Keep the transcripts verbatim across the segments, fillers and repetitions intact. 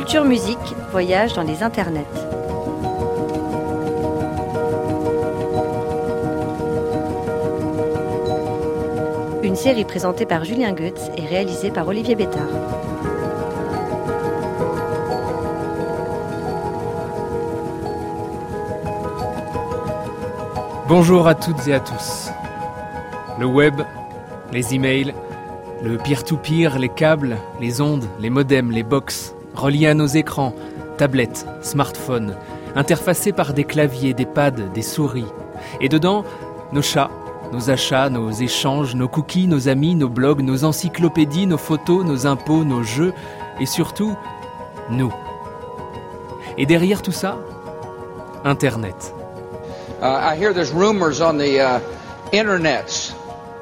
Culture Musique voyage dans les internets. Une série présentée par Julien Goetz et réalisée par Olivier Bétard. Bonjour à toutes et à tous. Le web, les emails, le peer-to-peer, les câbles, les ondes, les modems, les box, reliés à nos écrans, tablettes, smartphones, interfacés par des claviers, des pads, des souris. Et dedans, nos chats, nos achats, nos échanges, nos cookies, nos amis, nos blogs, nos encyclopédies, nos photos, nos impôts, nos jeux, et surtout, nous. Et derrière tout ça, Internet. Uh, I hear there's rumors on the uh, internets.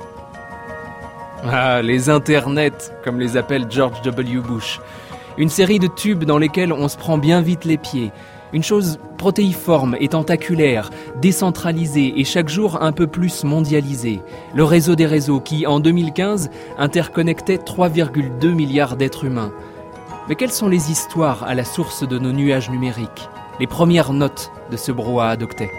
Ah, les internets, comme les appelle George W. Bush. Une série de tubes dans lesquels on se prend bien vite les pieds. Une chose protéiforme et tentaculaire, décentralisée et chaque jour un peu plus mondialisée. Le réseau des réseaux qui, en deux mille quinze, interconnectait trois virgule deux milliards d'êtres humains. Mais quelles sont les histoires à la source de nos nuages numériques? Les premières notes de ce brouhaha d'octets?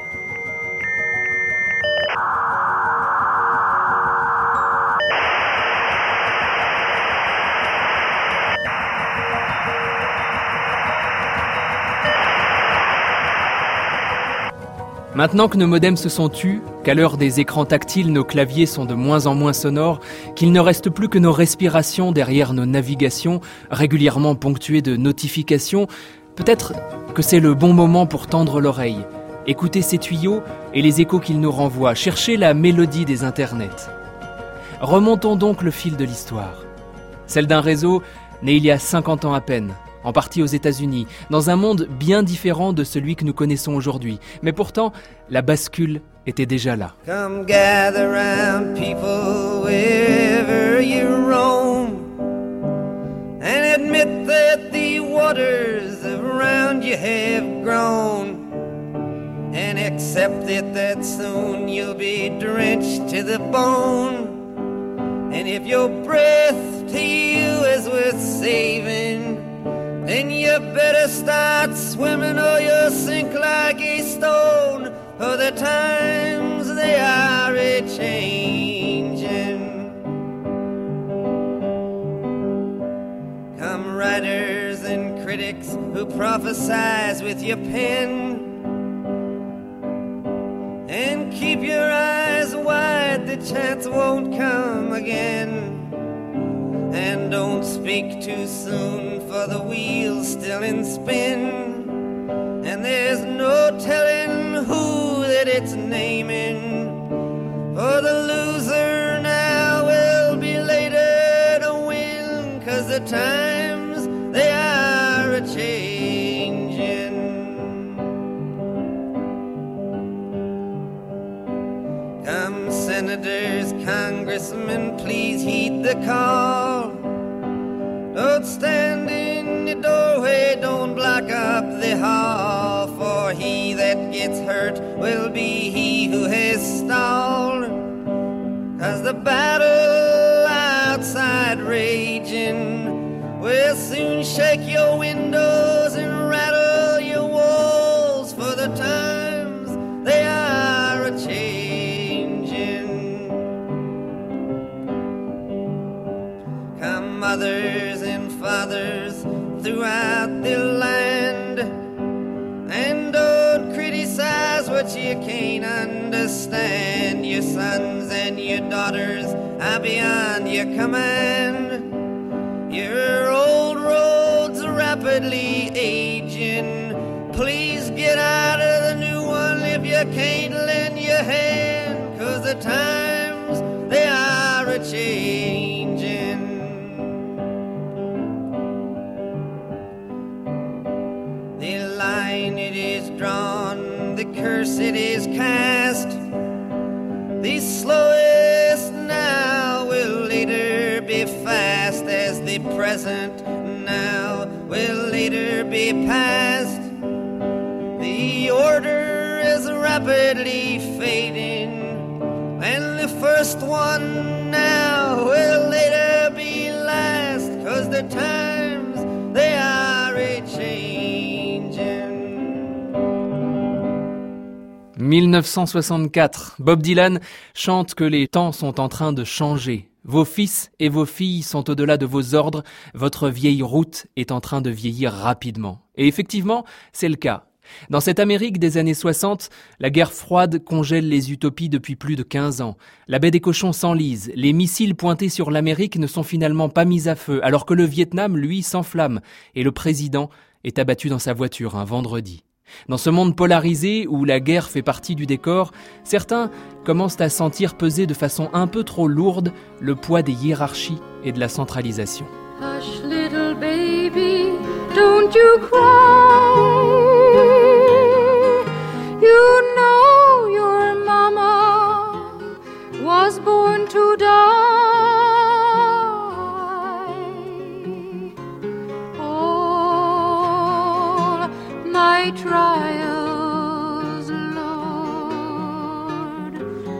Maintenant que nos modems se sont tus, qu'à l'heure des écrans tactiles, nos claviers sont de moins en moins sonores, qu'il ne reste plus que nos respirations derrière nos navigations, régulièrement ponctuées de notifications, peut-être que c'est le bon moment pour tendre l'oreille, écouter ces tuyaux et les échos qu'ils nous renvoient, chercher la mélodie des internets. Remontons donc le fil de l'histoire. Celle d'un réseau né il y a cinquante ans à peine, en partie aux États-Unis, dans un monde bien différent de celui que nous connaissons aujourd'hui. Mais pourtant, la bascule était déjà là. Come gather round people wherever you roam and admit that the waters around you have grown and accept it that soon you'll be drenched to the bone and if your breath to you is worth saving then you better start swimming or you'll sink like a stone. For the times they are a-changing. Come writers and critics who prophesize with your pen and keep your eyes wide, the chance won't come again. And don't speak too soon, for the wheel's still in spin. And there's no telling who that it's naming. For the loser now will be later to win, 'cause the times, they are a-changing. Come senators, congressmen, please heed the call. Don't stand in the doorway, don't block up the hall. For he that gets hurt will be he who has stalled. 'Cause the battle outside raging will soon shake your windows and rattle your walls. For the times, they are a-changing. Come mothers and fathers throughout the land, and don't criticize what you can't understand. Your sons and your daughters are beyond your command. Your old road's rapidly aging. Please get out of the new one if you can't lend your hand, 'cause the times, they are a-changing. The line it is drawn, the curse it is cast. The slowest now will later be fast, as the present now will later be past. The order is rapidly fading, and the first one now will later be last, 'cause the times, they are a-changing. mille neuf cent soixante-quatre, Bob Dylan chante que les temps sont en train de changer. Vos fils et vos filles sont au-delà de vos ordres, votre vieille route est en train de vieillir rapidement. Et effectivement, c'est le cas. Dans cette Amérique des années soixante, la guerre froide congèle les utopies depuis plus de quinze ans. La baie des cochons s'enlise, les missiles pointés sur l'Amérique ne sont finalement pas mis à feu, alors que le Vietnam, lui, s'enflamme, et le président est abattu dans sa voiture un vendredi. Dans ce monde polarisé où la guerre fait partie du décor, certains commencent à sentir peser de façon un peu trop lourde le poids des hiérarchies et de la centralisation. Hush, little baby, don't you cry. You know your mama was born to die. All my trials, Lord,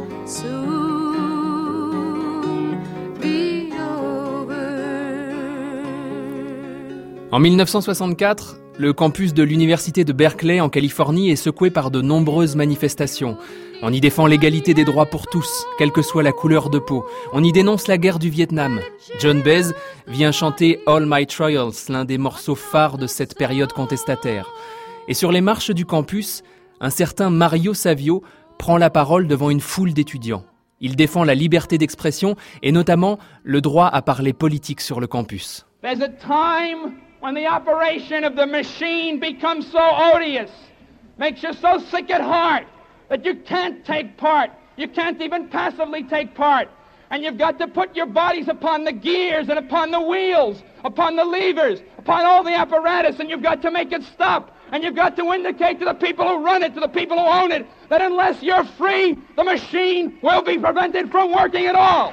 soon be over. En mille neuf cent soixante-quatre, le campus de l'université de Berkeley en Californie est secoué par de nombreuses manifestations. On y défend l'égalité des droits pour tous, quelle que soit la couleur de peau. On y dénonce la guerre du Vietnam. John Baez vient chanter All My Trials, l'un des morceaux phares de cette période contestataire. Et sur les marches du campus, un certain Mario Savio prend la parole devant une foule d'étudiants. Il défend la liberté d'expression et notamment le droit à parler politique sur le campus. There's a time when the operation of the machine becomes so odious, makes you so sick at heart that you can't take part. You can't even passively take part. And you've got to put your bodies upon the gears and upon the wheels, upon the levers, upon all the apparatus, and you've got to make it stop. And you've got to indicate to the people who run it, to the people who own it, that unless you're free, the machine will be prevented from working at all.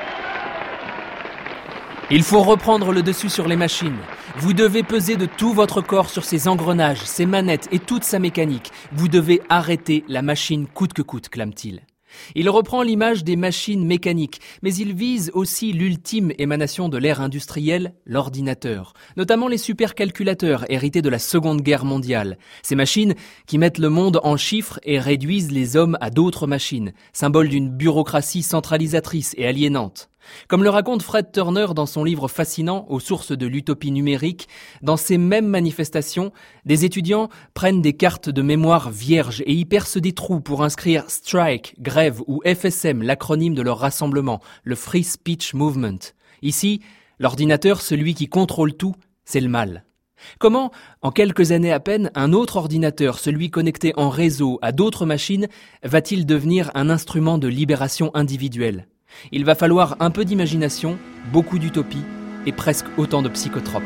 Il faut reprendre le dessus sur les machines. Vous devez peser de tout votre corps sur ces engrenages, ces manettes et toute sa mécanique. Vous devez arrêter la machine coûte que coûte, clame-t-il. Il reprend l'image des machines mécaniques, mais il vise aussi l'ultime émanation de l'ère industrielle, l'ordinateur, notamment les supercalculateurs hérités de la Seconde Guerre mondiale. Ces machines qui mettent le monde en chiffres et réduisent les hommes à d'autres machines, symbole d'une bureaucratie centralisatrice et aliénante. Comme le raconte Fred Turner dans son livre fascinant « Aux sources de l'utopie numérique », dans ces mêmes manifestations, des étudiants prennent des cartes de mémoire vierges et y percent des trous pour inscrire « Strike »,« Grève » ou F S M, l'acronyme de leur rassemblement, le Free Speech Movement. Ici, l'ordinateur, celui qui contrôle tout, c'est le mal. Comment, en quelques années à peine, un autre ordinateur, celui connecté en réseau à d'autres machines, va-t-il devenir un instrument de libération individuelle ? Il va falloir un peu d'imagination, beaucoup d'utopie et presque autant de psychotropes.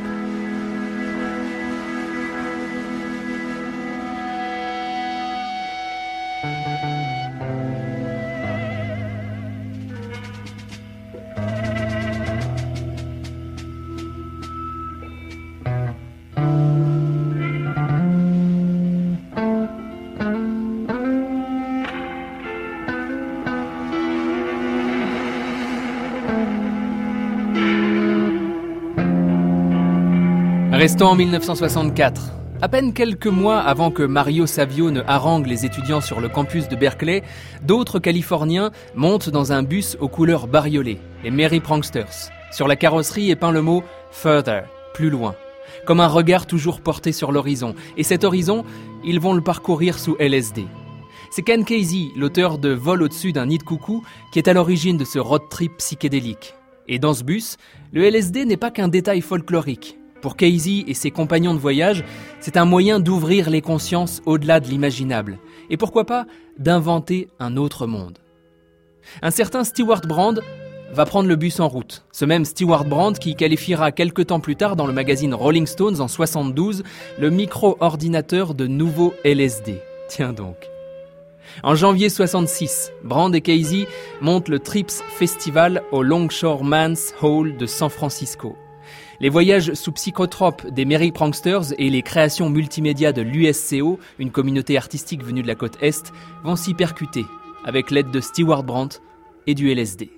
Restons en mille neuf cent soixante-quatre. À peine quelques mois avant que Mario Savio ne harangue les étudiants sur le campus de Berkeley, d'autres Californiens montent dans un bus aux couleurs bariolées, les Merry Pranksters. Sur la carrosserie est peint le mot « Further », plus loin, comme un regard toujours porté sur l'horizon. Et cet horizon, ils vont le parcourir sous L S D. C'est Ken Kesey, l'auteur de Vol au-dessus d'un nid de coucou, qui est à l'origine de ce road trip psychédélique. Et dans ce bus, le L S D n'est pas qu'un détail folklorique. Pour Kesey et ses compagnons de voyage, c'est un moyen d'ouvrir les consciences au-delà de l'imaginable. Et pourquoi pas d'inventer un autre monde. Un certain Stewart Brand va prendre le bus en route. Ce même Stewart Brand qui qualifiera quelque temps plus tard dans le magazine Rolling Stones en soixante-douze le micro-ordinateur de nouveau L S D. Tiens donc. En janvier soixante-six, Brand et Kesey montent le Trips Festival au Longshore Man's Hall de San Francisco. Les voyages sous psychotropes des Merry Pranksters et les créations multimédia de l'U S C O, une communauté artistique venue de la côte Est, vont s'y percuter, avec l'aide de Stewart Brand et du L S D.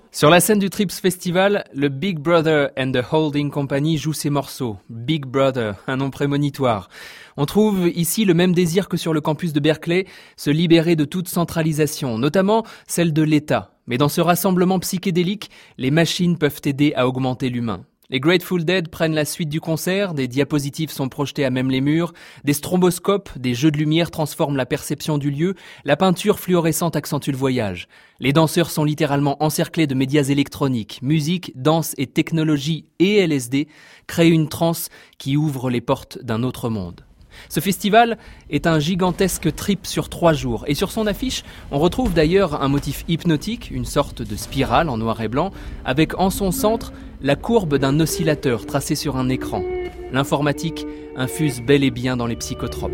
Sur la scène du Trips Festival, le Big Brother and the Holding Company joue ses morceaux. Big Brother, un nom prémonitoire. On trouve ici le même désir que sur le campus de Berkeley, se libérer de toute centralisation, notamment celle de l'État. Mais dans ce rassemblement psychédélique, les machines peuvent aider à augmenter l'humain. Les Grateful Dead prennent la suite du concert, des diapositives sont projetées à même les murs, des stromboscopes, des jeux de lumière transforment la perception du lieu, la peinture fluorescente accentue le voyage. Les danseurs sont littéralement encerclés de médias électroniques, musique, danse et technologie et L S D créent une transe qui ouvre les portes d'un autre monde. Ce festival est un gigantesque trip sur trois jours et sur son affiche, on retrouve d'ailleurs un motif hypnotique, une sorte de spirale en noir et blanc, avec en son centre la courbe d'un oscillateur tracé sur un écran. L'informatique infuse bel et bien dans les psychotropes.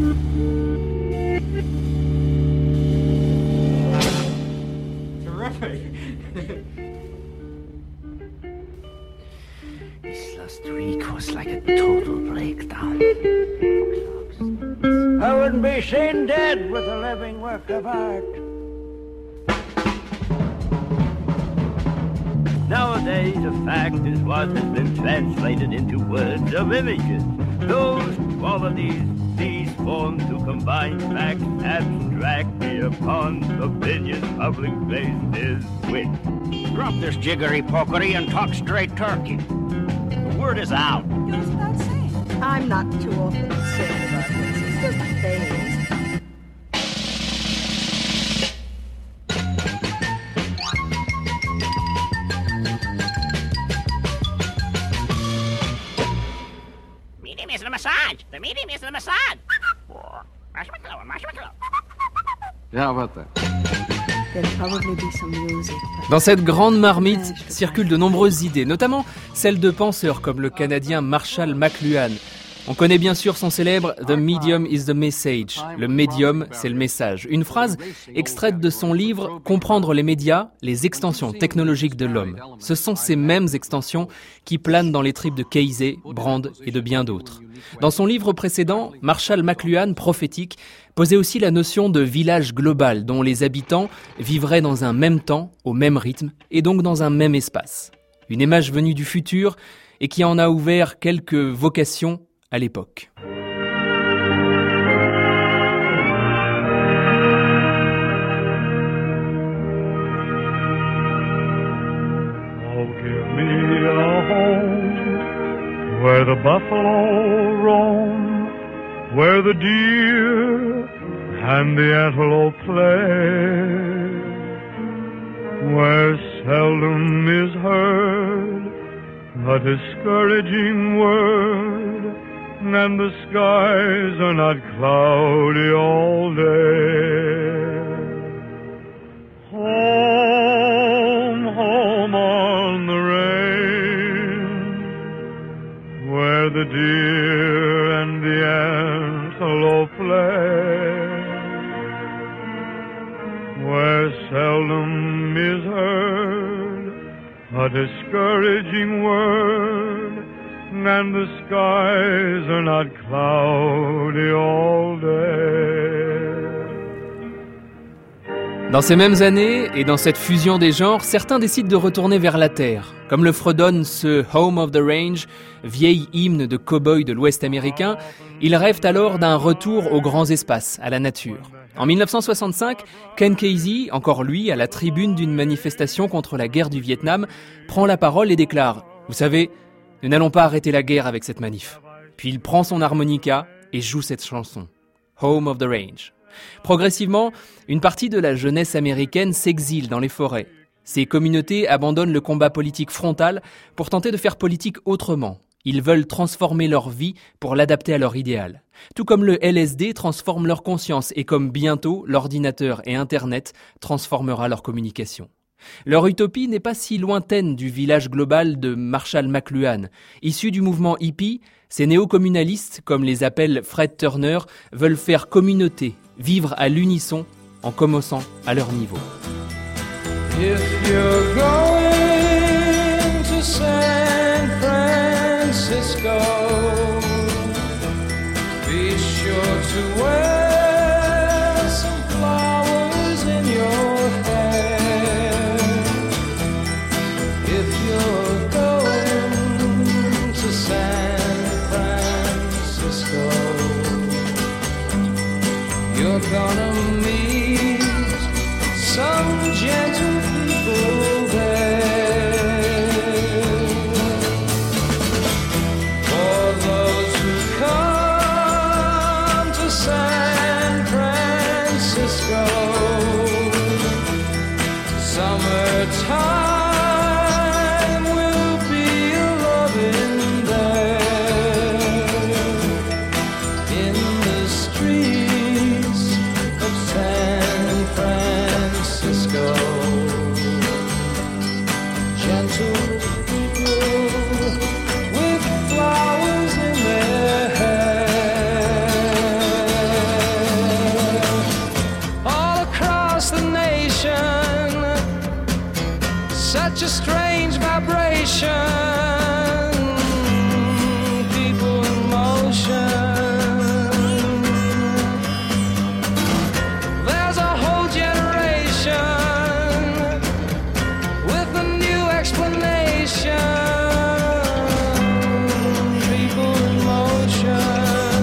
This last week was like a total breakdown. I wouldn't be seen dead with a living work of art. Nowadays, a fact is what has been translated into words of images. Those qualities, these form to combine facts abstractly upon opinion. Public place is wit. Drop this jiggery-pokery and talk straight turkey. The word is out. Goes without saying. I'm not too awfully concerned about this. It's just a phase. Is the massage. The medium is the massage. Marshmallow, marshmallow. Yeah, how about that? There'll probably be some music. Dans cette grande marmite circulent de nombreuses idées, notamment celles de penseurs comme le Canadien Marshall McLuhan. On connaît bien sûr son célèbre « The medium is the message ». Le médium, c'est le message. Une phrase extraite de son livre « Comprendre les médias, les extensions technologiques de l'homme ». Ce sont ces mêmes extensions qui planent dans les tripes de Casey, Brand et de bien d'autres. Dans son livre précédent, Marshall McLuhan, prophétique, posait aussi la notion de village global dont les habitants vivraient dans un même temps, au même rythme et donc dans un même espace. Une image venue du futur et qui en a ouvert quelques vocations à l'époque. Oh, give me a home where the buffalo roam, where the deer and the antelope play, where seldom is heard a discouraging word, and the skies are not cloudy all day. Home, home on the range, where the deer and the antelope play, where seldom is heard a discouraging word, and the skies are not cloudy all day. Dans ces mêmes années, et dans cette fusion des genres, certains décident de retourner vers la terre. Comme le fredonne ce Home of the Range, vieil hymne de cow-boy de l'Ouest américain, ils rêvent alors d'un retour aux grands espaces, à la nature. En dix-neuf cent soixante-cinq, Ken Casey, encore lui, à la tribune d'une manifestation contre la guerre du Vietnam, prend la parole et déclare « Vous savez, nous n'allons pas arrêter la guerre avec cette manif. » Puis il prend son harmonica et joue cette chanson, Home of the Range. Progressivement, une partie de la jeunesse américaine s'exile dans les forêts. Ces communautés abandonnent le combat politique frontal pour tenter de faire politique autrement. Ils veulent transformer leur vie pour l'adapter à leur idéal. Tout comme le L S D transforme leur conscience et comme bientôt l'ordinateur et Internet transformera leur communication. Leur utopie n'est pas si lointaine du village global de Marshall McLuhan. Issus du mouvement hippie, ces néo-communalistes, comme les appelle Fred Turner, veulent faire communauté, vivre à l'unisson en commençant à leur niveau. If you're going to San Francisco, be sure to wear some flowers in your hair. Summertime will be a loving there in the streets of San Francisco. Gentle people with flowers in their hair. All across the nation, such a strange vibration. People in motion. There's a whole generation with a new explanation. People in motion.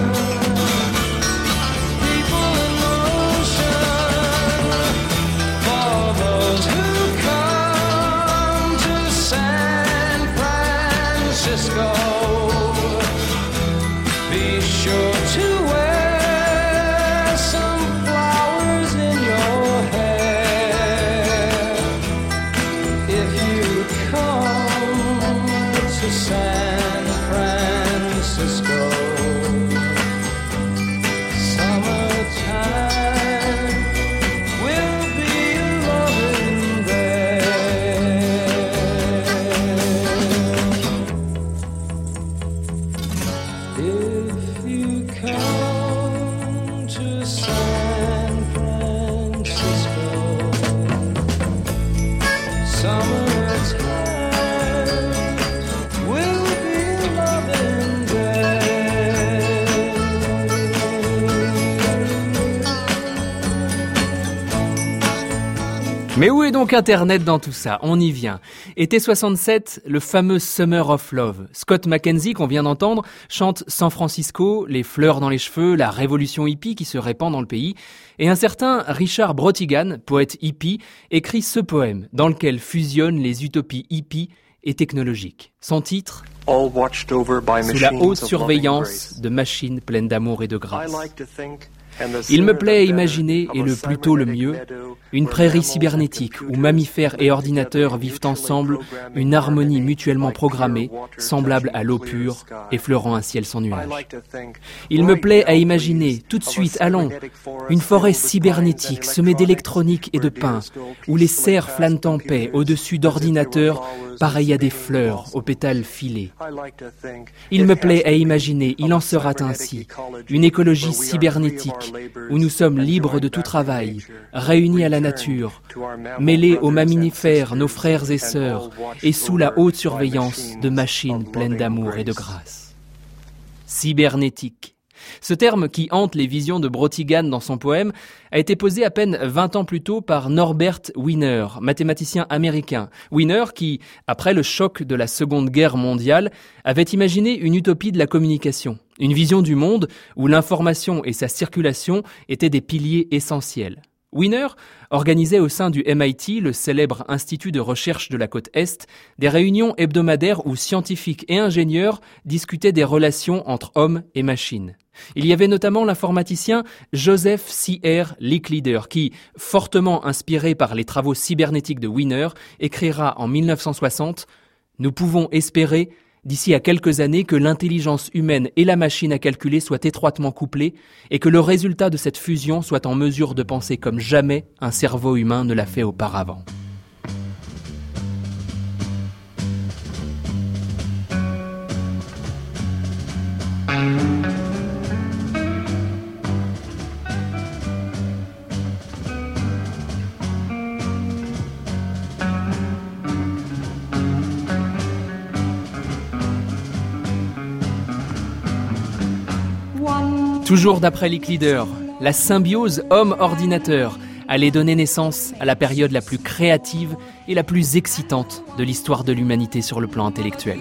People in motion. For those who come to San Francisco, be sure to wear some flowers in your hair. If you come to San Francisco, summertime will be loving there. If you come to San Francisco, summertime will be loving there. Mais où est donc Internet dans tout ça? On y vient. Été soixante-sept, le fameux Summer of Love. Scott McKenzie, qu'on vient d'entendre, chante San Francisco, les fleurs dans les cheveux, la révolution hippie qui se répand dans le pays. Et un certain Richard Brotigan, poète hippie, écrit ce poème dans lequel fusionnent les utopies hippies et technologiques. Son titre, All watched over by Sous la machines haute of loving surveillance grace. de machines pleines d'amour et de I grâce. like to think, and the Il me sooner plaît à the imaginer, better, et of le a plus tôt le cybernetic mieux, meadow une where prairie mammals and cybernétique où computers mammifères et live ordinateurs together in vivent mutually ensemble programming une harmonie harmony, mutuellement like pure programmée, water semblable touching à l'eau clear pure, sky. effleurant un ciel sans I nuages. like to think, Il me right plaît à now, imaginer, please, tout de of a suite, allons, cybernetic forest une forêt filled with cybernétique pines and semée electronics, d'électronique et de where deer pins, stroll où les peacefully cerfs past flânent en paix computers au-dessus as if they were d'ordinateurs, flowers pareils à des sleeping fleurs blossoms. aux pétales filés. I like to think, Il it me has plaît to à be imaginer, il of en a sera cybernetic ainsi, ecology une écologie where we are free of cybernétique, our labors où nous sommes and libres joined de tout back to travail, nature, réunis à la return nature, to our mammal mêlés aux brothers and mammifères, nos sisters, frères et and sœurs, all watched et sous la over haute by surveillance de machines machines of pleines loving d'amour et de grace. grâce. Cybernétique. Ce terme qui hante les visions de Brotigan dans son poème a été posé à peine vingt ans plus tôt par Norbert Wiener, mathématicien américain. Wiener qui, après le choc de la Seconde Guerre mondiale, avait imaginé une utopie de la communication, une vision du monde où l'information et sa circulation étaient des piliers essentiels. Wiener organisait au sein du M I T, le célèbre institut de recherche de la côte Est, des réunions hebdomadaires où scientifiques et ingénieurs discutaient des relations entre hommes et machines. Il y avait notamment l'informaticien Joseph C R Licklider qui, fortement inspiré par les travaux cybernétiques de Wiener, écrira en mille neuf cent soixante « Nous pouvons espérer d'ici à quelques années que l'intelligence humaine et la machine à calculer soient étroitement couplées et que le résultat de cette fusion soit en mesure de penser comme jamais un cerveau humain ne l'a fait auparavant. » Toujours d'après Licklider, la symbiose homme-ordinateur allait donner naissance à la période la plus créative et la plus excitante de l'histoire de l'humanité sur le plan intellectuel.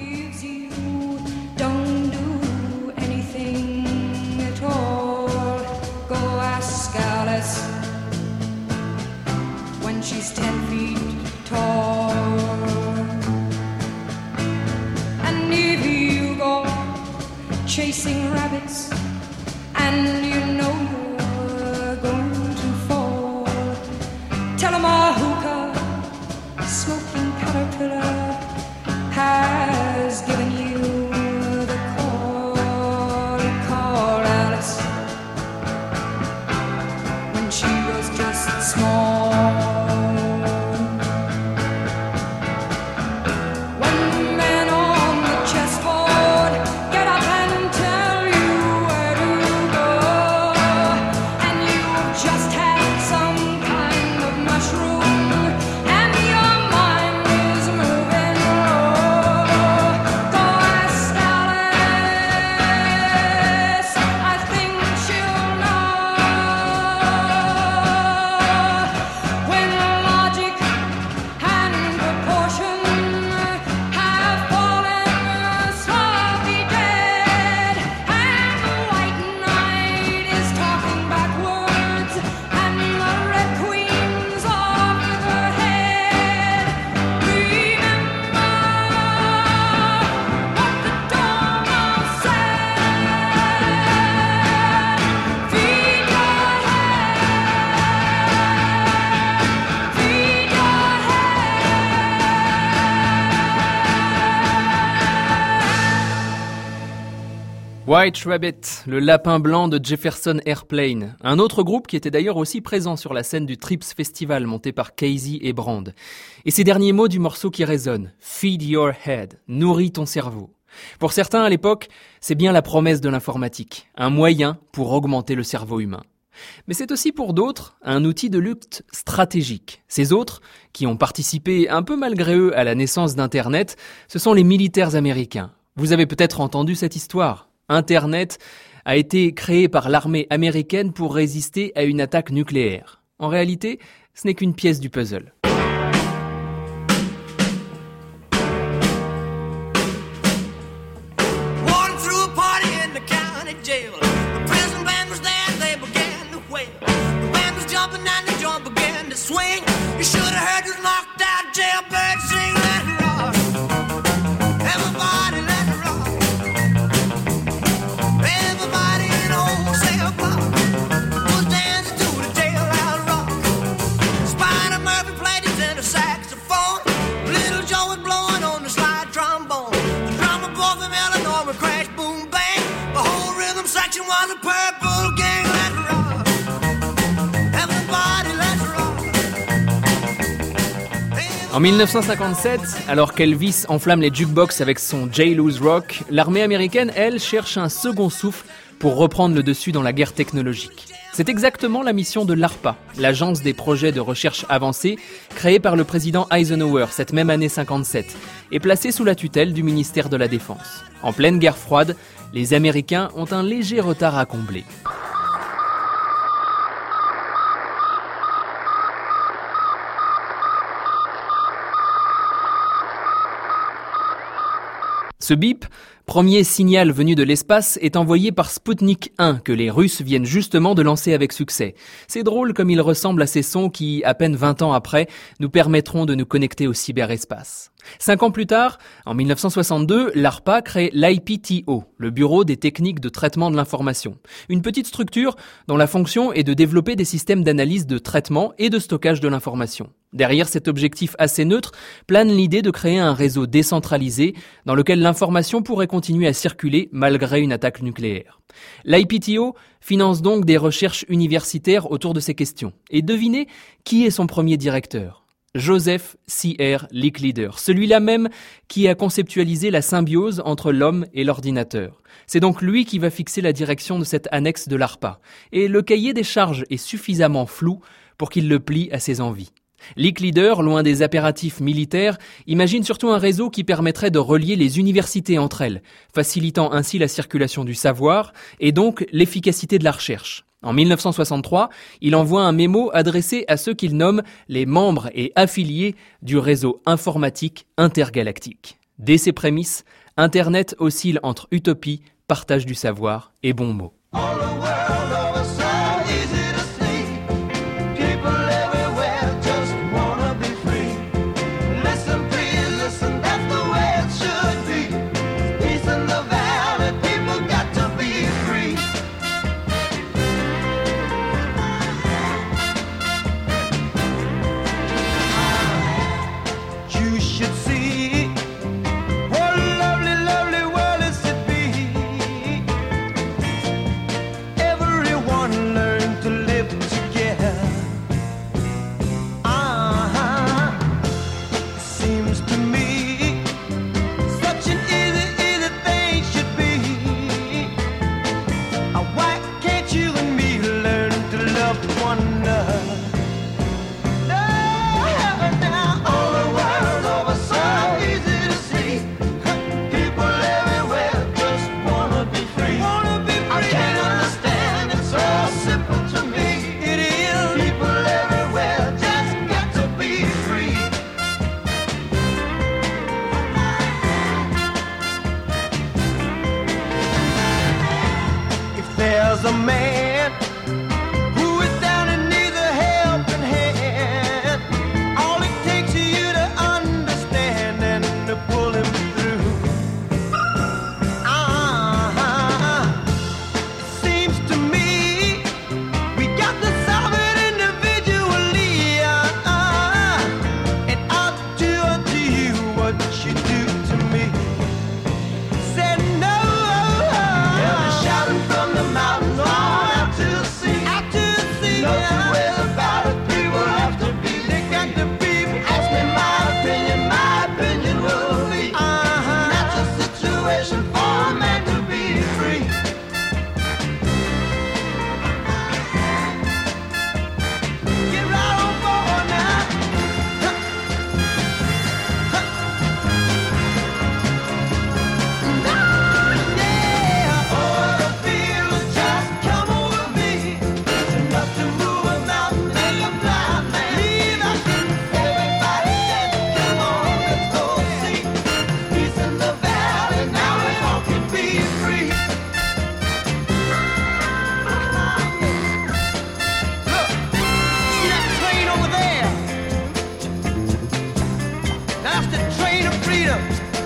Chasing rabbits, and you know you're going to fall. Tell 'em a hookah smoking caterpillar has given you the call, call Alice, when she was just small. When men on the chessboard get up and tell you where to go, and you've just had some kind of mushroom, and your mind is moving low, go ask Alice, I think she'll know. When logic and proportion have fallen slowly dead, and the white knight is talking backwards, and the red queen's off with her head, remember what the Dormouse said. Feed your head, feed your White Rabbit, le lapin blanc de Jefferson Airplane, un autre groupe qui était d'ailleurs aussi présent sur la scène du Trips Festival monté par Casey et Brand. Et ces derniers mots du morceau qui résonnent, Feed your head, nourris ton cerveau. Pour certains à l'époque, c'est bien la promesse de l'informatique, un moyen pour augmenter le cerveau humain. Mais c'est aussi pour d'autres un outil de lutte stratégique. Ces autres, qui ont participé un peu malgré eux à la naissance d'Internet, ce sont les militaires américains. Vous avez peut-être entendu cette histoire. Internet a été créé par l'armée américaine pour résister à une attaque nucléaire. En réalité, ce n'est qu'une pièce du puzzle. Walking through a party in the county jail. The prison band was there and they began to wail. The band was jumping and the drum began to swing. You should have heard those knocked out jailbirds sing. Let it rock. Everybody let it rock. Everybody in wholesale block was dancing to the jailhouse rock. Spider Murphy played his tenor saxophone. Little Joe was blowing on the slide trombone. The drummer boy from Illinois would crash, boom, bang. The whole rhythm section was a purple gang. Let's rock. Everybody, let's rock. En dix-neuf cent cinquante-sept, alors qu'Elvis enflamme les jukebox avec son J-Lose Rock, l'armée américaine, elle, cherche un second souffle pour reprendre le dessus dans la guerre technologique. C'est exactement la mission de l'ARPA, l'agence des projets de recherche avancée, créée par le président Eisenhower cette même année cinquante-sept, et placée sous la tutelle du ministère de la Défense. En pleine guerre froide, les Américains ont un léger retard à combler. Ce bip, premier signal venu de l'espace, est envoyé par Sputnik un, que les Russes viennent justement de lancer avec succès. C'est drôle comme il ressemble à ces sons qui, à peine vingt ans après, nous permettront de nous connecter au cyberespace. Cinq ans plus tard, en dix-neuf cent soixante-deux, l'ARPA crée l'I P T O, le Bureau des techniques de traitement de l'information. Une petite structure dont la fonction est de développer des systèmes d'analyse de traitement et de stockage de l'information. Derrière cet objectif assez neutre, plane l'idée de créer un réseau décentralisé dans lequel l'information pourrait continuer à circuler malgré une attaque nucléaire. L'I P T O finance donc des recherches universitaires autour de ces questions. Et devinez qui est son premier directeur ? Joseph C R Licklider, celui-là même qui a conceptualisé la symbiose entre l'homme et l'ordinateur. C'est donc lui qui va fixer la direction de cette annexe de l'ARPA. Et le cahier des charges est suffisamment flou pour qu'il le plie à ses envies. Licklider, loin des impératifs militaires, imagine surtout un réseau qui permettrait de relier les universités entre elles, facilitant ainsi la circulation du savoir et donc l'efficacité de la recherche. En dix-neuf cent soixante-trois, il envoie un mémo adressé à ceux qu'il nomme les membres et affiliés du réseau informatique intergalactique. Dès ses prémices, Internet oscille entre utopie, partage du savoir et bons mots. seems to me such an easy, easy thing should be. Uh, Why can't you and me learn to love one another? There's a man who is down and needs a helping hand. All it takes is you to understand and to pull him through. Uh-huh. It seems to me we got to solve it individually. Uh-uh. And I'll do unto you what you do to me. Said no. Shouting from the mountains on out to the sea. Out to the sea. No two ways about it. People have to be. They got to be. Ask me my opinion. My opinion will be. Uh-huh. That's a situation for a man to be free. Get right on board now. Huh. Huh. No, yeah. Oh, the feeling just come over me. It's enough to move a mountain, make a blind man. Leave us. Everybody dance, come on, let's go see. Peace in the valley, now we all can be free. Look, see that train over there? That's the train of freedom.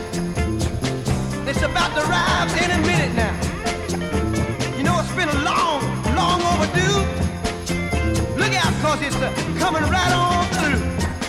It's about to arrive any minute now. You know, it's been a long, long overdue. Look out, cause it's uh, coming right on through.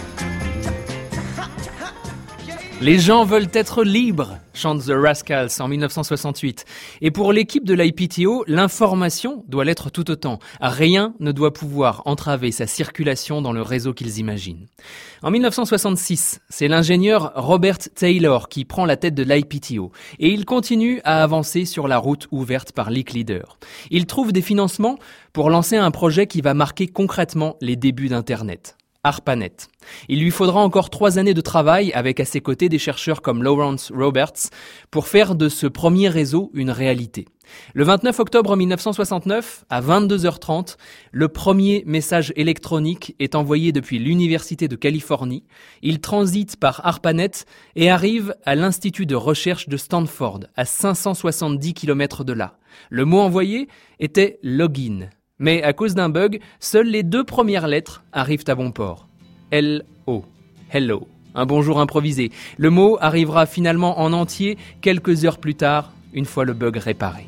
Les gens veulent être libres, chante The Rascals en dix-neuf cent soixante-huit. Et pour l'équipe de l'I P T O, l'information doit l'être tout autant. Rien ne doit pouvoir entraver sa circulation dans le réseau qu'ils imaginent. En dix-neuf cent soixante-six, c'est l'ingénieur Robert Taylor qui prend la tête de l'I P T O. Et il continue à avancer sur la route ouverte par Leak Leader. Il trouve des financements pour lancer un projet qui va marquer concrètement les débuts d'Internet. ARPANET. Il lui faudra encore trois années de travail avec à ses côtés des chercheurs comme Lawrence Roberts pour faire de ce premier réseau une réalité. Le vingt-neuf octobre dix-neuf cent soixante-neuf, à vingt-deux heures trente, le premier message électronique est envoyé depuis l'Université de Californie. Il transite par ARPANET et arrive à l'Institut de recherche de Stanford, à cinq cent soixante-dix kilomètres de là. Le mot envoyé était « login ». Mais à cause d'un bug, seules les deux premières lettres arrivent à bon port. L O. Hello. Un bonjour improvisé. Le mot arrivera finalement en entier quelques heures plus tard, une fois le bug réparé.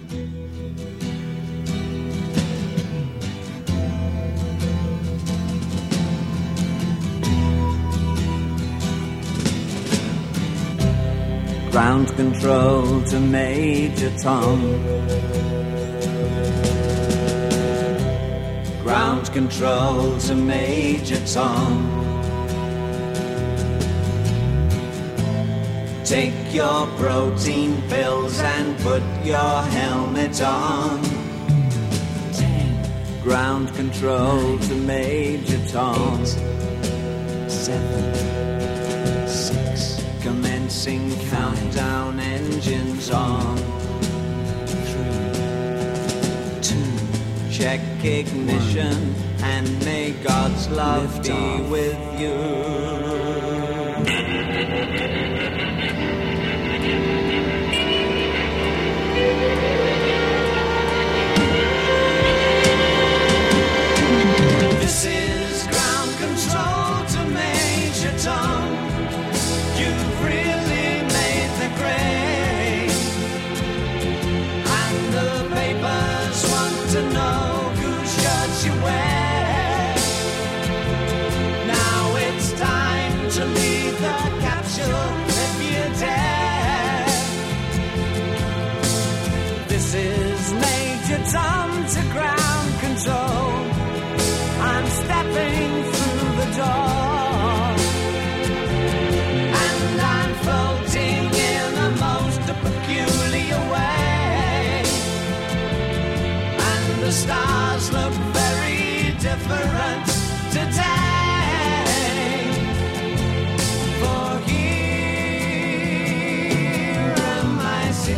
Ground control to Major Tom. Ground control to Major Tom. Take your protein pills and put your helmet on. Ten. Ground control to Major Tom. Eight, seven, six. Commencing countdown, engines on. Three, two. Check ignition and may God's love Lift be off. With you. This is ground control to Major Tom. You've really made the grade, and the papers want to know you wear. Now it's time to leave the capsule if you dare. This is Major Tom to ground control. I'm stepping through the door.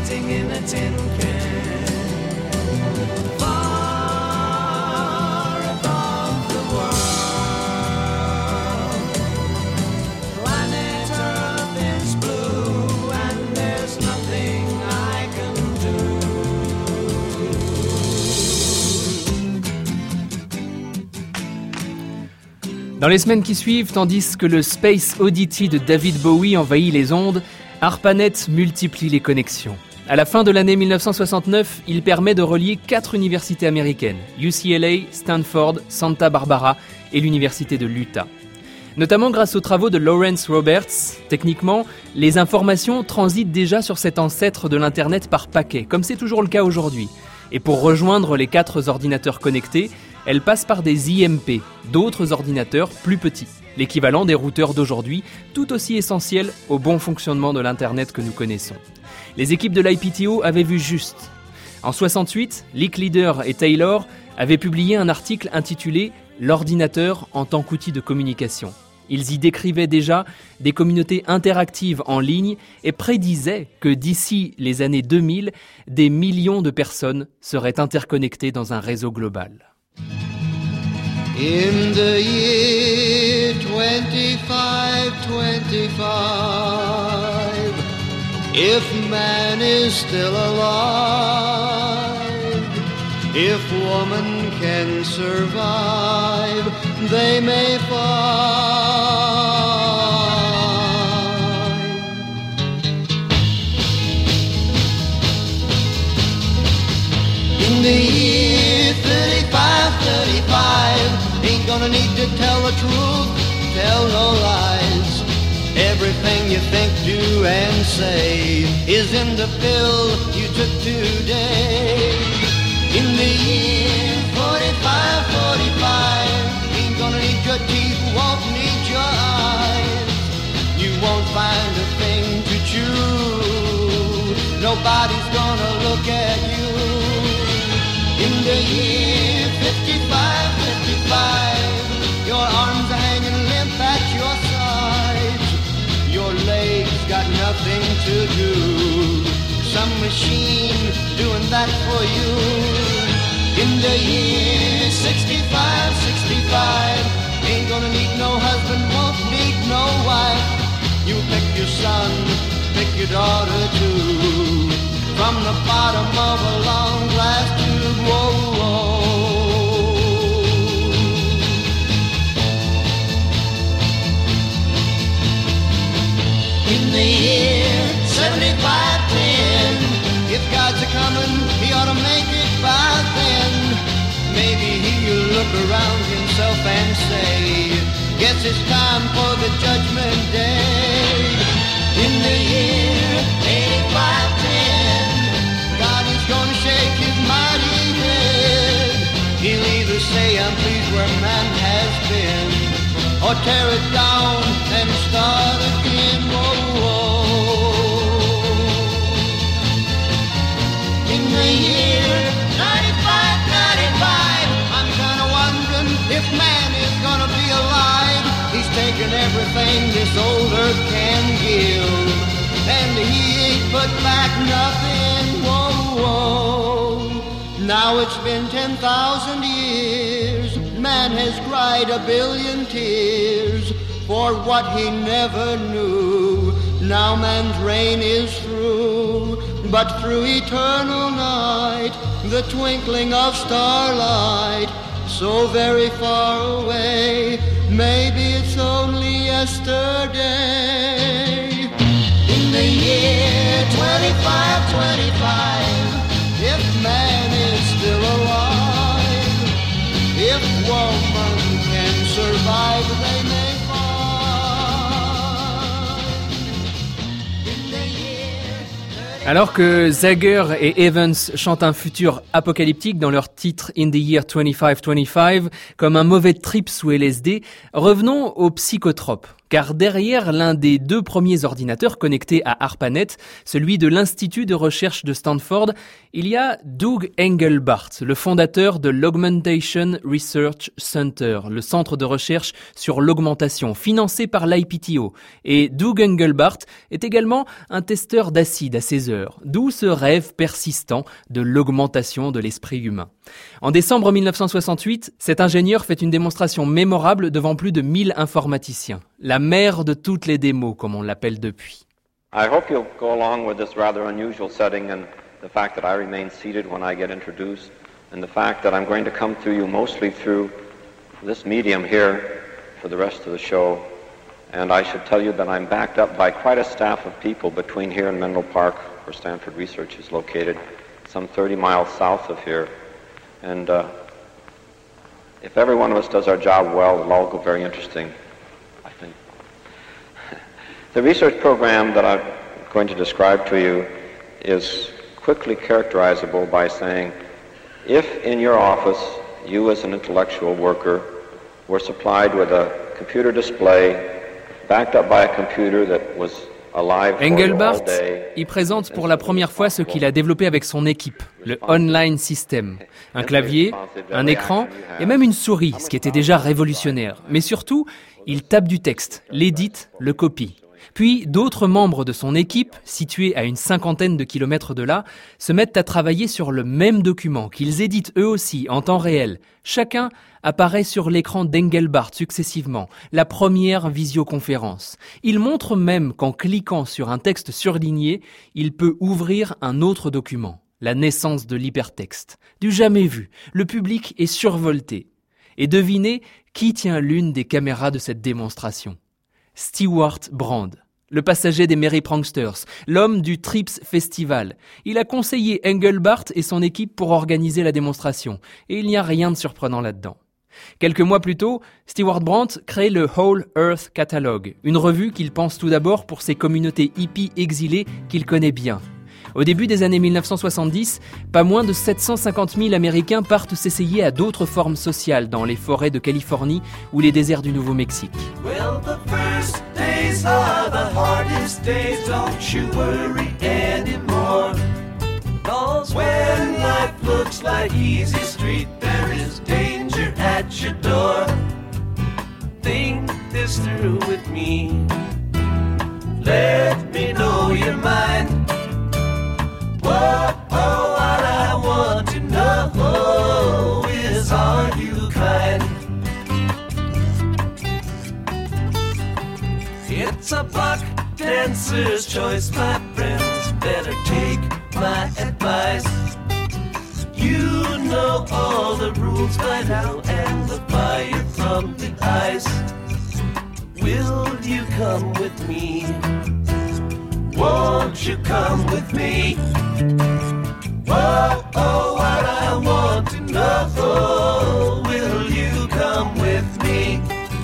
floating in a tin can. Far above the world, planet Earth is blue, and there's nothing I can do. Dans les semaines qui suivent, tandis que le Space Oddity de David Bowie envahit les ondes, ARPANET multiplie les connexions. À la fin de l'année mille neuf cent soixante-neuf, il permet de relier quatre universités américaines, U C L A, Stanford, Santa Barbara et l'université de l'Utah. Notamment grâce aux travaux de Lawrence Roberts, techniquement, les informations transitent déjà sur cet ancêtre de l'Internet par paquet, comme c'est toujours le cas aujourd'hui. Et pour rejoindre les quatre ordinateurs connectés, elles passent par des I M P, d'autres ordinateurs plus petits, l'équivalent des routeurs d'aujourd'hui, tout aussi essentiels au bon fonctionnement de l'Internet que nous connaissons. Les équipes de l'I P T O avaient vu juste. En soixante-huit, Leak Leader et Taylor avaient publié un article intitulé « L'ordinateur en tant qu'outil de communication ». Ils y décrivaient déjà des communautés interactives en ligne et prédisaient que d'ici les années deux mille, des millions de personnes seraient interconnectées dans un réseau global. In the year twenty-five twenty-five, if man is still alive, if woman can survive, they may find. In the year thirty-five thirty-five, ain't gonna need to tell the truth, tell no lies. Everything you think, do, and say is in the pill you took today. In the year forty-five forty-five, ain't gonna need your teeth, won't need your eyes. You won't find a thing to chew, nobody's gonna look at you. In the year fifty-five fifty-five, your arms are hanging limp at your sides. Your legs got nothing to do, some machine doing that for you. In the year sixty-five sixty-five, ain't gonna need no husband, won't need no wife. You pick your son, pick your daughter too, from the bottom of a long glass tube. Whoa, whoa. In the year seventy-five ten, if God's a-comin', he ought to make it by then. Maybe he'll look around himself and say, guess it's time for the judgment day. In the year eighty-five ten, God is gonna shake his mighty head. He'll either say, I'm pleased where man has been, or tear it down and start again. Whoa, whoa. In the year ninety-five ninety-five, I'm kinda wondering if man is gonna be alive. He's taken everything this old earth can give, and he ain't put back nothing. Whoa, whoa. Now it's been ten thousand years, man has cried a billion tears for what he never knew. Now man's reign is through, but through eternal night, the twinkling of starlight, so very far away, maybe it's only yesterday. In the year twenty-five twenty-five, if man is still alive, if woman can survive, they may Alors que Zager et Evans chantent un futur apocalyptique dans leur titre In the Year twenty-five twenty-five, comme un mauvais trip sous L S D, revenons aux psychotropes. Car derrière l'un des deux premiers ordinateurs connectés à ARPANET, celui de l'Institut de recherche de Stanford, il y a Doug Engelbart, le fondateur de l'Augmentation Research Center, le centre de recherche sur l'augmentation, financé par l'I P T O. Et Doug Engelbart est également un testeur d'acide à ses heures, d'où ce rêve persistant de l'augmentation de l'esprit humain. En décembre mille neuf cent soixante-huit, cet ingénieur fait une démonstration mémorable devant plus de mille informaticiens. La mère de toutes les démos, comme on l'appelle depuis. I hope you'll go along with this rather unusual setting and the fact that I remain seated when I get introduced and the fact that I'm going to come to you mostly through this medium here for the rest of the show. And I should tell you that I'm backed up by quite a staff of people between here and Menlo Park, where Stanford Research is located, some thirty miles south of here. And uh, if every one of us does our job well, it'll all go very interesting, I think. The research program that I'm going to describe to you is quickly characterizable by saying, if in your office you as an intellectual worker were supplied with a computer display backed up by a computer that was Engelbart y présente pour la première fois ce qu'il a développé avec son équipe, le Online System. Un clavier, un écran et même une souris, ce qui était déjà révolutionnaire. Mais surtout, il tape du texte, l'édite, le copie. Puis d'autres membres de son équipe, situés à une cinquantaine de kilomètres de là, se mettent à travailler sur le même document qu'ils éditent eux aussi en temps réel. Chacun apparaît sur l'écran d'Engelbart successivement, la première visioconférence. Il montre même qu'en cliquant sur un texte surligné, il peut ouvrir un autre document, la naissance de l'hypertexte. Du jamais vu, le public est survolté. Et devinez qui tient l'une des caméras de cette démonstration. Stewart Brand, le passager des Merry Pranksters, l'homme du Trips Festival. Il a conseillé Engelbart et son équipe pour organiser la démonstration, et il n'y a rien de surprenant là-dedans. Quelques mois plus tôt, Stewart Brand crée le Whole Earth Catalogue, une revue qu'il pense tout d'abord pour ses communautés hippies exilées qu'il connaît bien. Au début des années mille neuf cent soixante-dix, pas moins de sept cent cinquante mille Américains partent s'essayer à d'autres formes sociales dans les forêts de Californie ou les déserts du Nouveau-Mexique. Well, the first days are the hardest days, don't you worry anymore. 'Cause when life looks like easy street, there is danger at your door. Think this through with me. Let me know your mind. Whoa, oh, what I want to know is, are you kind? It's a buck dancer's choice, my friends. Better take my advice. You know all the rules by now and the fire from the ice. Will you come with me? Won't you come with me? Whoa, oh, what I want to know, will you come with me?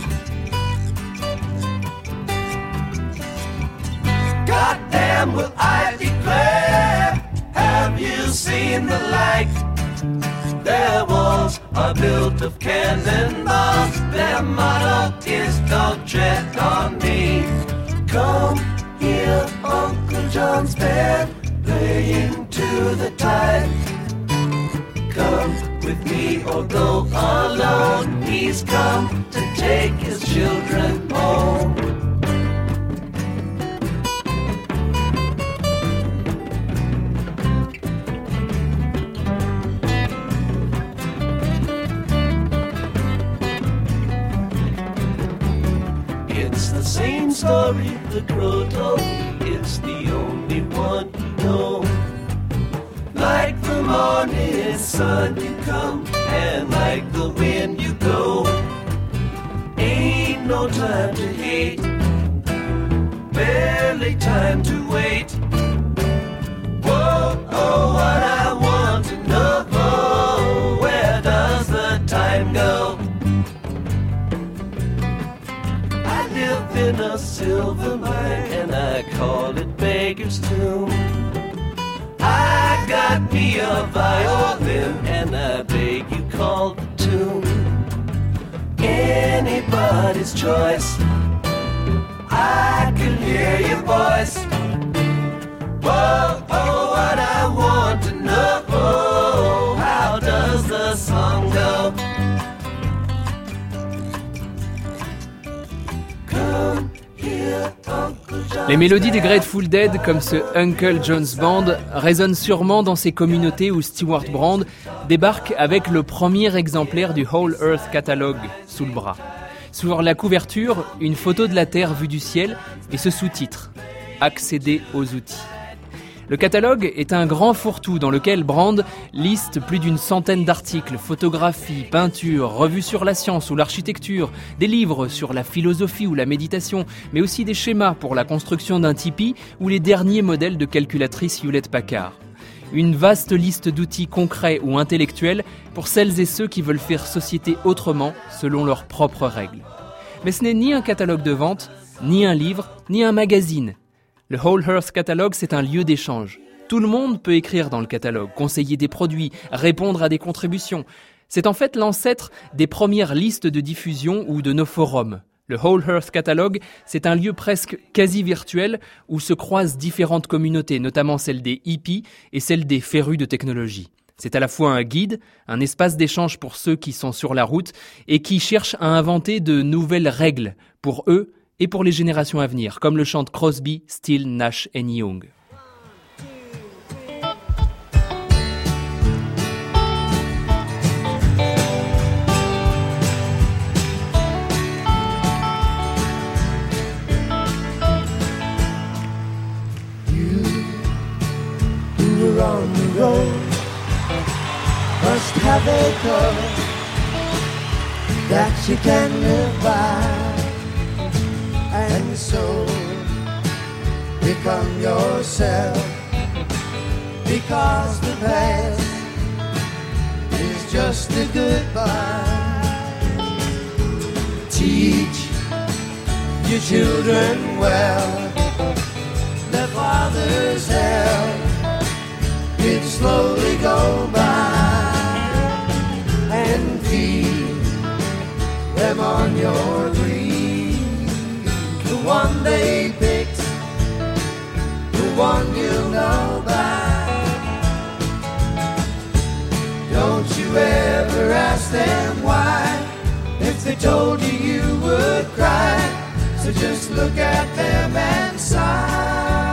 Goddamn, will I declare, have you seen the light? Their walls are built of cannonballs, their motto is don't tread on me. Come here, Uncle John's bed, playing to the tide. Come with me or go alone, he's come to take his children home. It's the same story the crow told me, it's the only one you know. Like the morning sun you come, and like the wind you go. Ain't no time to hate, barely time to wait. Whoa, oh, what I want to know, where does the time go? I live in a silver mine, and I call it Beggar's Tomb. I got me a violin, and I beg you call the tune. Anybody's choice. I can hear your voice. Whoa, oh, what I want to know, oh, how does the song go? Come here, Uncle John. Les mélodies des Grateful Dead, comme ce Uncle John's Band, résonnent sûrement dans ces communautés où Stewart Brand débarque avec le premier exemplaire du Whole Earth Catalogue sous le bras. Sur la couverture, une photo de la Terre vue du ciel et ce sous-titre « Accéder aux outils ». Le catalogue est un grand fourre-tout dans lequel Brand liste plus d'une centaine d'articles, photographies, peintures, revues sur la science ou l'architecture, des livres sur la philosophie ou la méditation, mais aussi des schémas pour la construction d'un tipi ou les derniers modèles de calculatrice Hewlett-Packard. Une vaste liste d'outils concrets ou intellectuels pour celles et ceux qui veulent faire société autrement selon leurs propres règles. Mais ce n'est ni un catalogue de vente, ni un livre, ni un magazine. Le Whole Earth Catalogue, c'est un lieu d'échange. Tout le monde peut écrire dans le catalogue, conseiller des produits, répondre à des contributions. C'est en fait l'ancêtre des premières listes de diffusion ou de nos forums. Le Whole Earth Catalogue, c'est un lieu presque quasi virtuel où se croisent différentes communautés, notamment celle des hippies et celle des férus de technologie. C'est à la fois un guide, un espace d'échange pour ceux qui sont sur la route et qui cherchent à inventer de nouvelles règles pour eux et pour les générations à venir, comme le chantent Crosby, Still, Nash et Young. On the road must have a code that you can live by, and so become yourself, because the past is just a goodbye. Teach your children well, their fathers help it slowly go by, and feed them on your dream. The one they picked, the one you'll know by. Don't you ever ask them why. If they told you, you would cry. So just look at them and sigh.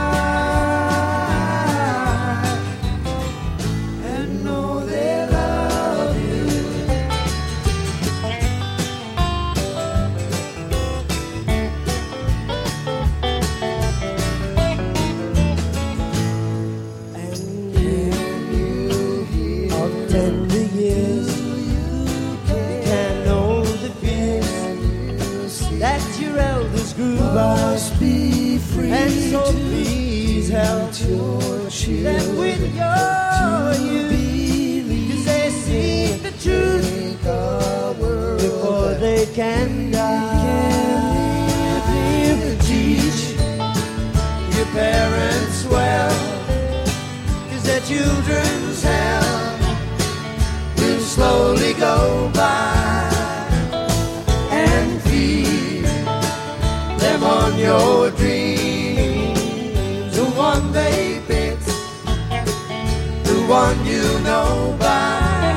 Must be free, and so please help your children them with your youth, 'cause they see the truth before they can die. Teach your parents well, 'cause their children's hell will slowly go by, and feed them on your dreams. The one they picked, the one you know by.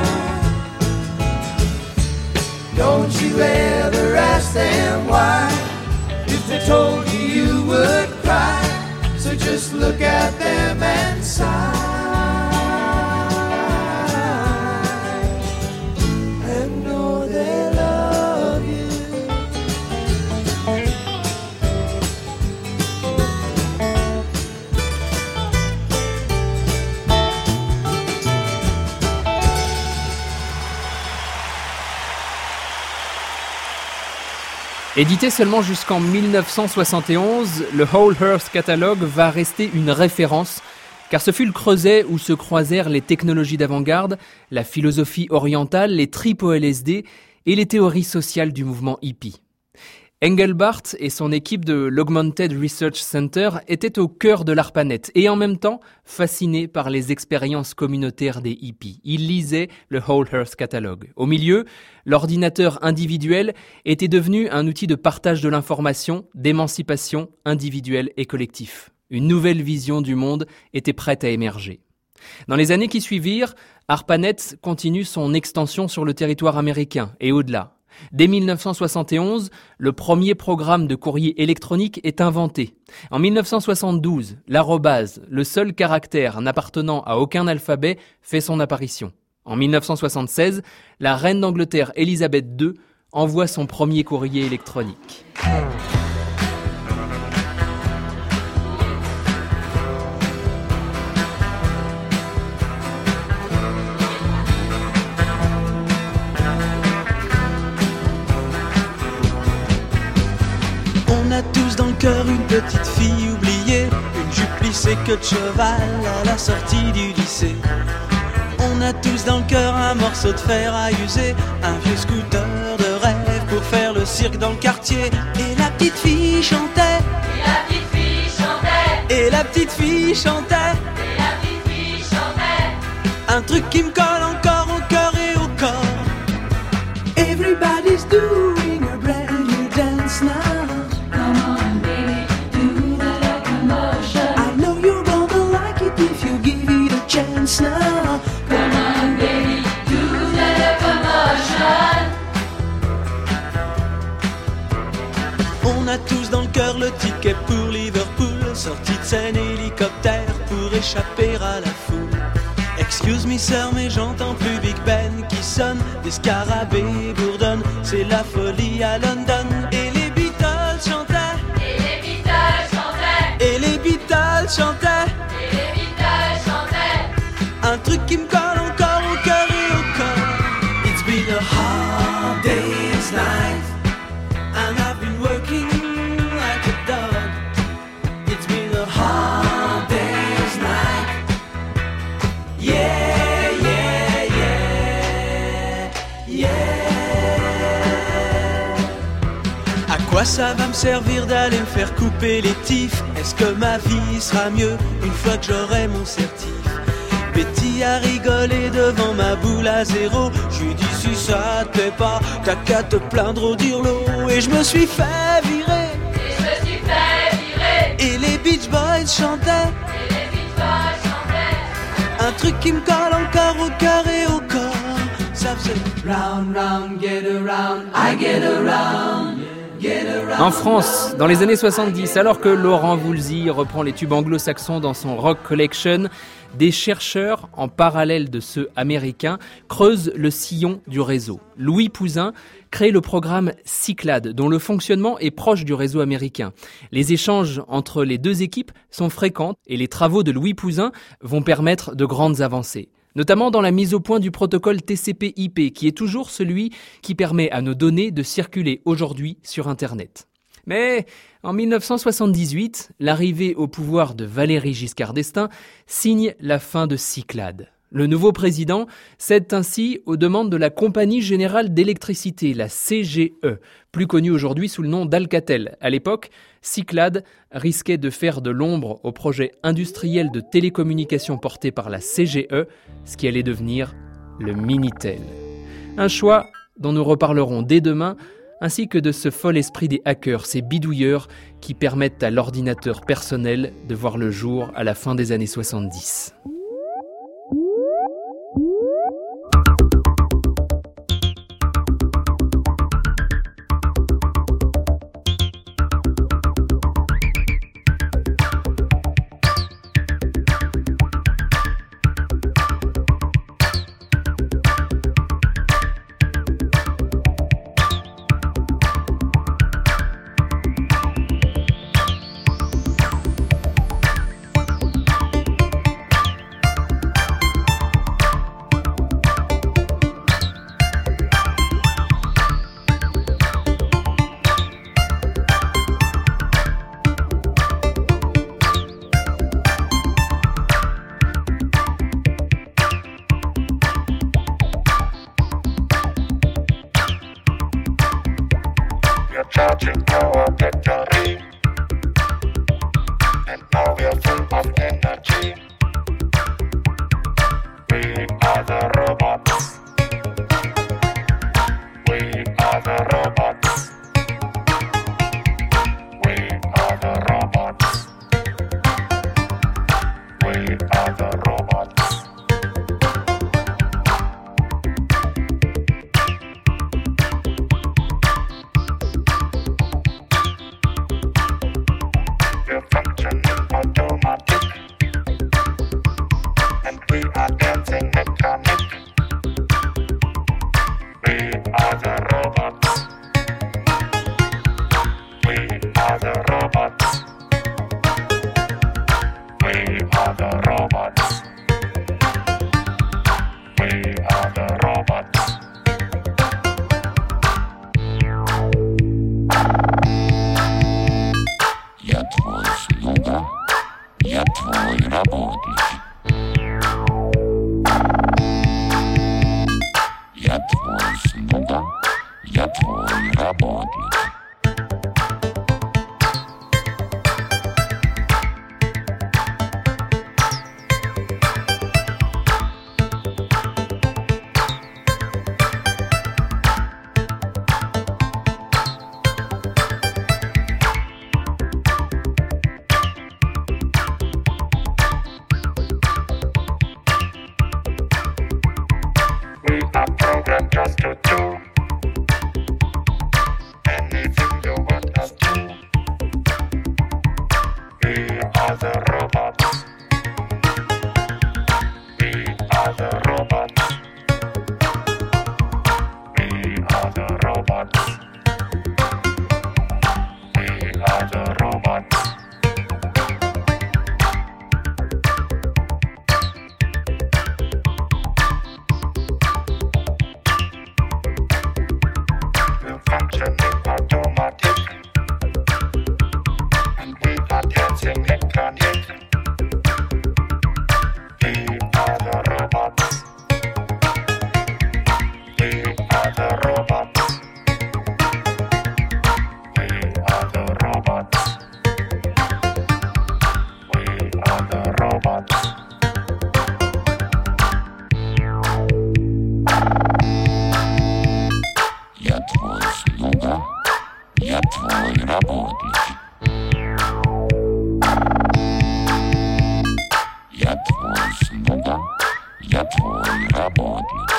Don't you ever ask them why. If they told you, you would cry. So just look at them and sigh. Édité seulement jusqu'en dix-neuf cent soixante et onze, le Whole Earth Catalogue va rester une référence, car ce fut le creuset où se croisèrent les technologies d'avant-garde, la philosophie orientale, les tripes au L S D et les théories sociales du mouvement hippie. Engelbart et son équipe de l'Augmented Research Center étaient au cœur de l'ARPANET et en même temps fascinés par les expériences communautaires des hippies. Ils lisaient le Whole Earth Catalog. Au milieu, l'ordinateur individuel était devenu un outil de partage de l'information, d'émancipation individuelle et collectif. Une nouvelle vision du monde était prête à émerger. Dans les années qui suivirent, ARPANET continue son extension sur le territoire américain et au-delà. Dès mille neuf cent soixante et onze, le premier programme de courrier électronique est inventé. En mille neuf cent soixante-douze, l'arrobase, le seul caractère n'appartenant à aucun alphabet, fait son apparition. En mille neuf cent soixante-seize, la reine d'Angleterre Élisabeth deux envoie son premier courrier électronique. On a tous dans le cœur une petite fille oubliée, une jupe lissée queue de cheval à la sortie du lycée. On a tous dans le cœur un morceau de fer à user, un vieux scooter de rêve pour faire le cirque dans le quartier. Et la petite fille chantait, Et la petite fille chantait, et la petite fille chantait, et la petite fille chantait. un truc qui me colle encore au cœur et au corps. Everybody's doing a brand new dance now. Come on, baby, do the locomotion. I know you're gonna like it if you give it a chance now. Come on, baby, do the locomotion. On a tous dans le cœur le ticket pour Liverpool, sortie de scène hélicoptère pour échapper à la foule. Excuse me sir, mais j'entends plus Big Ben qui sonne, des scarabées bourdonnent, c'est la folie à London. Et les Beatles chantaient, Et les Beatles chantaient, et les Beatles chantaient, et les Beatles chantaient. un truc qui me colle encore au cœur et au corps. It's been a hard day's night, and I've been working like a dog. It's been a hard day's night. Yeah, yeah, yeah, yeah. À quoi ça va me servir d'aller me faire couper les tifs? Est-ce que ma vie sera mieux une fois que j'aurai mon certif? Betty a rigolé devant ma boule à zéro. Je lui dis si ça te plaît pas, t'as qu'à te plaindre au dirlo. Et je me suis fait virer, Et je me suis fait virer, et les Beach Boys chantaient, et les Beach Boys chantaient. un truc qui me colle encore au cœur et au corps. Ça faisait round, round, get around, I get around, get around. En France, dans les années soixante-dix, alors que Laurent Voulzy reprend les tubes anglo-saxons dans son Rock Collection, des chercheurs, en parallèle de ceux américains, creusent le sillon du réseau. Louis Pouzin crée le programme Cyclades, dont le fonctionnement est proche du réseau américain. Les échanges entre les deux équipes sont fréquents et les travaux de Louis Pouzin vont permettre de grandes avancées, notamment dans la mise au point du protocole T C P I P, qui est toujours celui qui permet à nos données de circuler aujourd'hui sur Internet. Mais en mille neuf cent soixante-dix-huit, l'arrivée au pouvoir de Valéry Giscard d'Estaing signe la fin de Cyclades. Le nouveau président cède ainsi aux demandes de la Compagnie Générale d'Électricité, la C G E, plus connue aujourd'hui sous le nom d'Alcatel. À l'époque, Cyclades risquait de faire de l'ombre au projet industriel de télécommunications porté par la C G E, ce qui allait devenir le Minitel. Un choix dont nous reparlerons dès demain, ainsi que de ce fol esprit des hackers, ces bidouilleurs qui permettent à l'ordinateur personnel de voir le jour à la fin des années soixante-dix. Charging. our victory. And now we are full of energy. We are the robots. We are the robots. We are the robots. We are the robots. We're functioning automatic, and we are dancing mechanic. We are the robots. We are the robots. We are the robots. We are the robots. Я твой слуга, я твой работник. Я твой слуга, я твой работник. We are programmed just to do anything you want us to. We are the robots. We are the robots. We are the robots. We are the robots. We're functioning automatic, and we are dancing mechanic. We are the robots. We are the robots. We are the robots. We are the robots. Я твой слуга, я твой работник. Я твой слуга, я твой работник.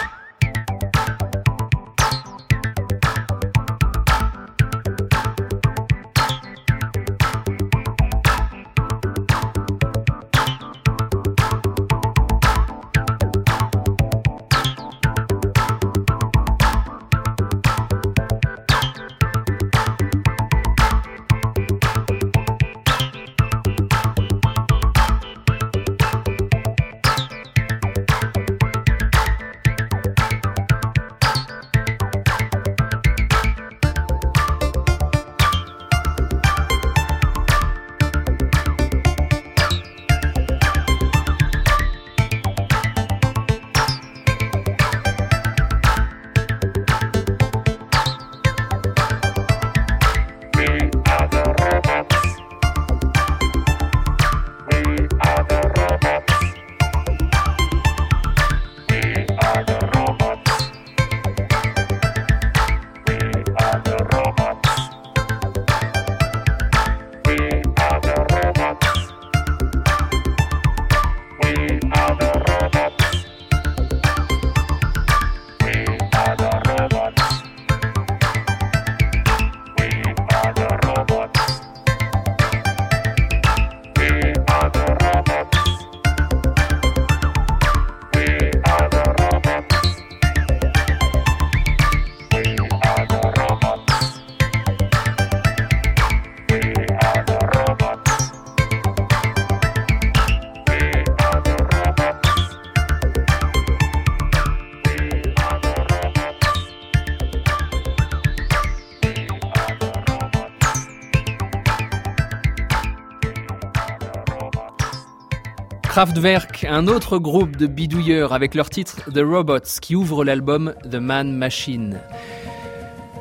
Kraftwerk, un autre groupe de bidouilleurs avec leur titre The Robots qui ouvre l'album The Man Machine.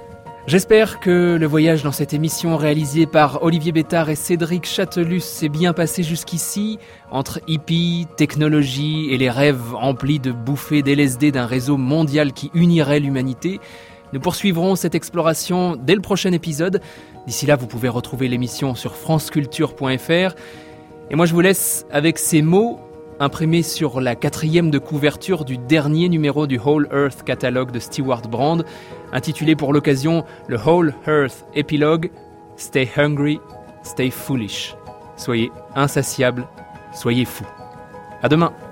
J'espère que le voyage dans cette émission réalisée par Olivier Bétard et Cédric Chatelus s'est bien passé jusqu'ici, entre hippies, technologie et les rêves emplis de bouffées d'L S D d'un réseau mondial qui unirait l'humanité. Nous poursuivrons cette exploration dès le prochain épisode. D'ici là, vous pouvez retrouver l'émission sur franceculture point f r. Et moi, je vous laisse avec ces mots imprimés sur la quatrième de couverture du dernier numéro du Whole Earth Catalogue de Stewart Brand, intitulé pour l'occasion le Whole Earth Epilogue « Stay hungry, stay foolish ». Soyez insatiables, soyez fous. À demain.